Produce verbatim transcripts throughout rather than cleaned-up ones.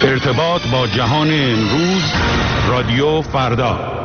ارتباط با جهان امروز، رادیو فردا.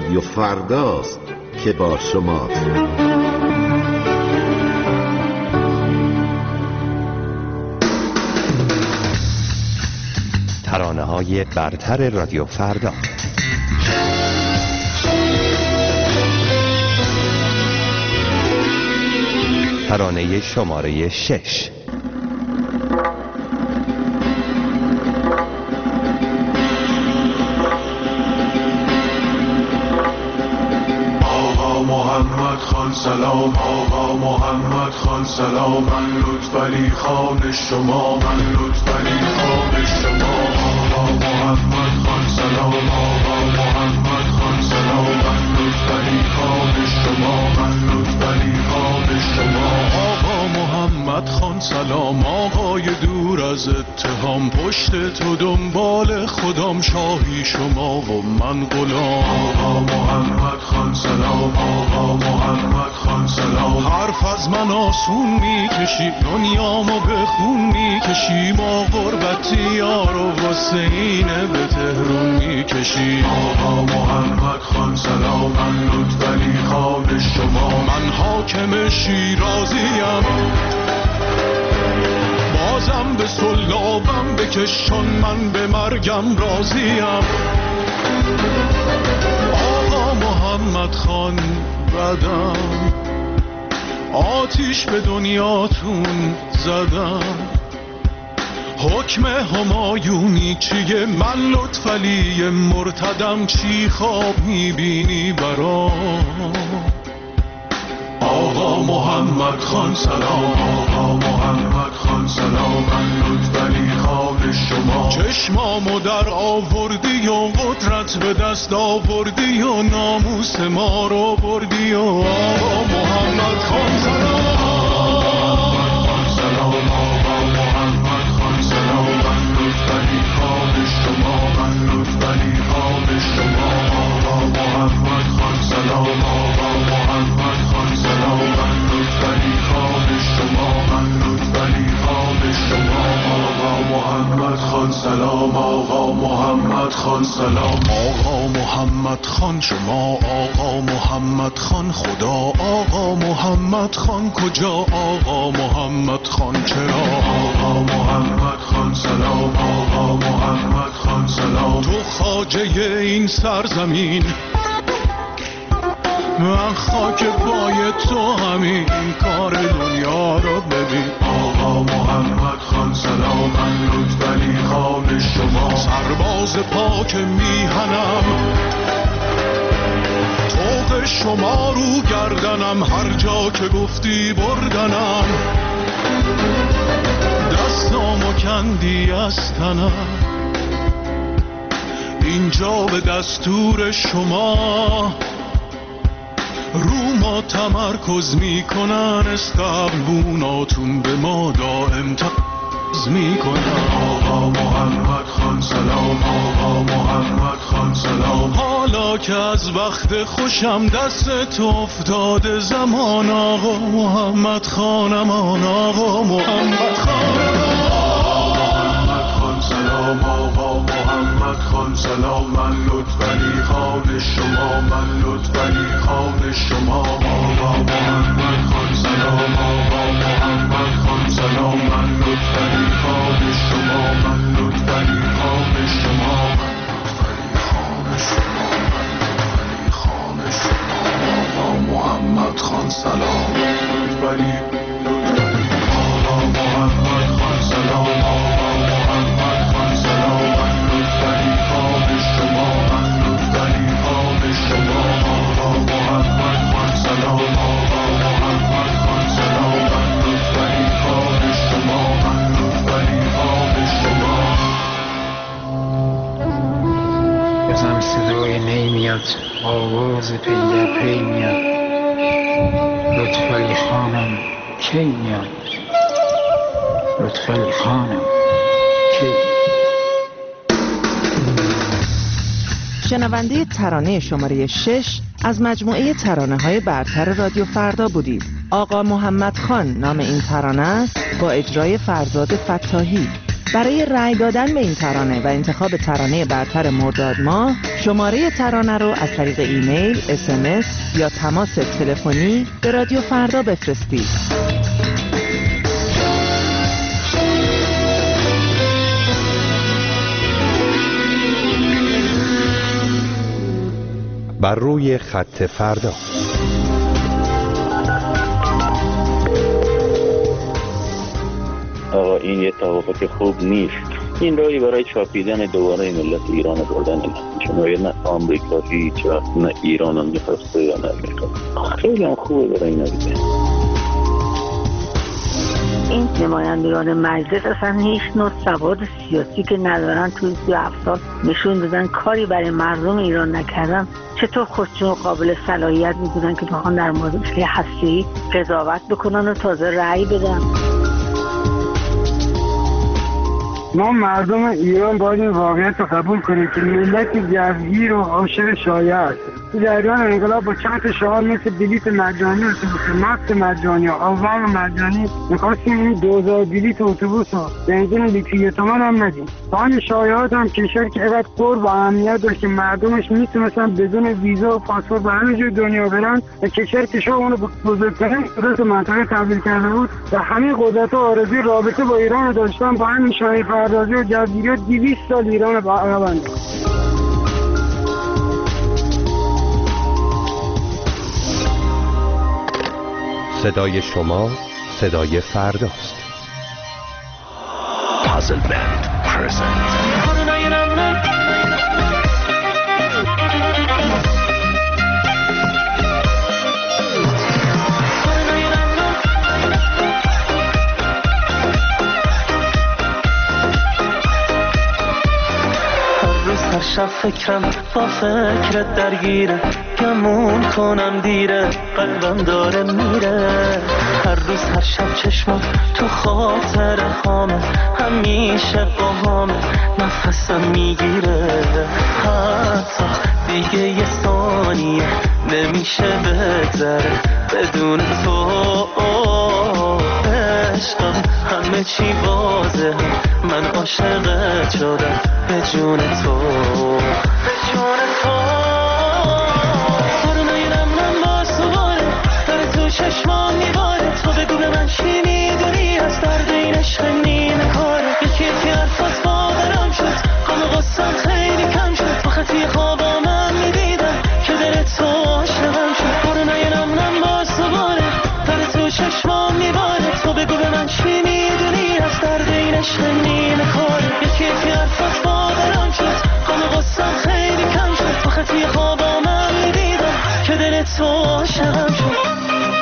رادیو فرداست که با شماست. ترانه های برتر رادیو فردا. ترانه شماره شش. آقا محمد خان سلام، آقا محمد خان سلام، من لطفعلی خان شما، من لطفعلی خان شما. آقا محمد خان سلام، آقا محمد خان سلام، من لطفعلی خان شما، من لطفعلی خان شما. آقا محمد خان سلام، آقای دور از اتهام، پشت تو دنبال خودم، شاهی شما و من غلام. آقا محمد خان سلام، آقا محمد خان سلام، حرف از من آسون میکشی، دنیامو به خون میکشی، ما غربتی یار و حسینه به تهرون میکشی. آقا محمد خان سلام، من لطفعلی خان شما، من حاکم شیرازیم، بازم به سلابم بکشان، من به مرگم راضیم. آقا محمد خان بدم، آتیش به دنیاتون زدم، حکم همایونی چیه؟ من لطفعلی مرتدم، چی خواب میبینی برام؟ آقا محمد خان سلام، آقا محمد خان سلام، من لطفعلی خان شما، چشمامو در آوردی و قدرت به دست آوردی و ناموس ما رو بردی. و آقا محمد خان سلام، آقا محمد خان سلام، من لطفعلی خان شما، من لطفعلی خان شما. آقا محمد خان سلام، آقا محمد خان سلام، من لطفعلی خان شما، من لطفعلی خان شما. آقا محمد خان سلام، آقا محمد خان سلام، آقا محمد خان شما، آقا محمد خان خدا، آقا محمد خان کجا، آقا محمد خان چرا؟ آقا محمد خان سلام، آقا محمد خان سلام، تو خواجه این سرزمین، من خاک پای تو همین کار دنیا رو ببین. آقا محمد خان سلام، من لطفعلی خان شما، سرباز پاک میهنم، طوق شما رو گردنم، هر جا که گفتی بردنم، دستامو کندی از تنم، اینجا به دستور شما رو ما تمرکز میکنن، استقبوناتون به ما دائم تمرکز میکنن. آقا محمد خان سلام، آقا محمد خان سلام، حالا که از وقت خوشم دست تو افتاده زمان، آقا محمد خانم، آقا محمد خانم، آقا محمد خان سلام، آقا محمد خان سلام، من لطفعلی خان شما، من لطفعلی خان شما. آقا محمد خان سلام، آقا محمد خان سلام، من لطفعلی خان شما، من لطفعلی خان شما، من لطفعلی خان شما. آقا محمد خان سلام، لطفعلی آقا محمد خان سلام، آقا محمد خان سلام، من لطفعلی خان شما، من لطفعلی خان شما. آقا محمد خان سلام، آقا محمد خان سلام، من لطفعلی خان شما، من لطفعلی خان شما. بازم صدای نی میاد، آواز پی در پی میاد، لطفعلی خانم کی میاد، لطفعلی خانم کی؟ شنونده ترانه شماره شش از مجموعه ترانه های برتر رادیو فردا بودید. آقا محمد خان نام این ترانه است با اجرای فرزاد فتاحی. برای رأی دادن به این ترانه و انتخاب ترانه برتر مرداد ماه شماره ترانه رو از طریق ایمیل، اس ام اس یا تماس تلفنی به رادیو فردا بفرستید. بر روی خط فردا. آقا این یه توافق خوب نیست. این راهی برای چاپیدن دوباره ملت ایران بردن نیست. چون نه آمریکا هیچ وقت نه ایران هم میخواسته یا نه امریکا. خیلی هم خوبه برای اینا دیگه. این نمایندگان مجلس اصلا هیچ نوع سواد سیاسی که ندارن توی سی و هفت سال نشون دادن کاری برای مردم ایران نکردن. چطور خودشون قابل صلاحیت میدونن که بخوان در مورد هسته‌ای قضاوت بکنن و تازه رأی بدن؟ ما مردم ایران باید این واقعیت رو قبول کنیم که ملت جوگیر و عاشق شایعه است. تو جریان انقلاب با چند تا شعار مثل بلیت مجانی اتوبوس، مفت مجانی و آوام مجانی می‌خواستیم این دوزار بلیت اتوبوس رو بنزین لیتر تومن هم ندیم. با این شایعات هم کشور که اینقدر قرب و اهمیت داشت که مردمش میتونستن بدون ویزا و پاسپورت به همه جای دنیا برن و کشور کشور اونو بزرگترین قدرت منطقه تبدیل کرده بود و همه قدرت‌ها آرزوی رابطه با ایران رو داشتن. با همین شایعه پردازی و جوگیری دویست سال ایران رو عقب انداخت. صدای شما صدای فرداست. پازل بند پرزنت. هر شب فکرم با فکرت درگیره، گمون کنم دیره، قلبم داره میره. هر روز هر شب چشمم تو خاطر هامه، همیشه با هامه نفسم میگیره. حتی دیگه یه ثانیه نمیشه بگذره بدون تو. عشقم همه چی واضحه، من عاشقت شدم به جون تو، به جون تو. سرنای نمنم با سواره در تو چشمان میباره. تو بگو به من چی میدونی از درد این عشق نیمه کاره. یکی یکی حرفات باورم شد، غم و غصم خیلی کم شد. تو خطی خوابا من میدیدم که دل تو عاشقم شد. سرنای نمنم با سواره در تو چشمان میباره. تو بگو به من چی میدونی از درد این عشق نیمه کاره. یکی یکی حرفات باورم شد، غم و غصم خیلی کم شد. تو خطی خوابا من میدیدم که دل تو عاشقم شد.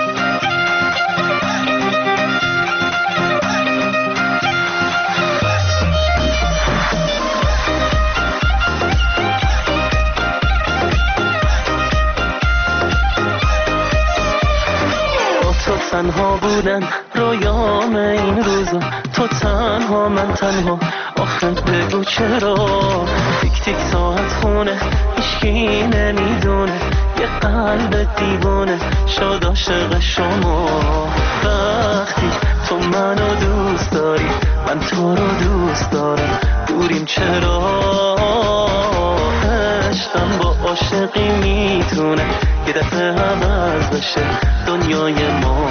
تنها بودن رویام این روزا، تو تنها من تنها. آخه بگو چرا تیک تیک ساعت خونه هیچکی نمیدونه، یه قلب دیوانه شد عاشق شما. وقتی تو منو دوست داری من تو رو دوست دارم، دوریم چرا؟ عشقم با عاشقی میتونه یه دفعه عوض بشه دنیای ما.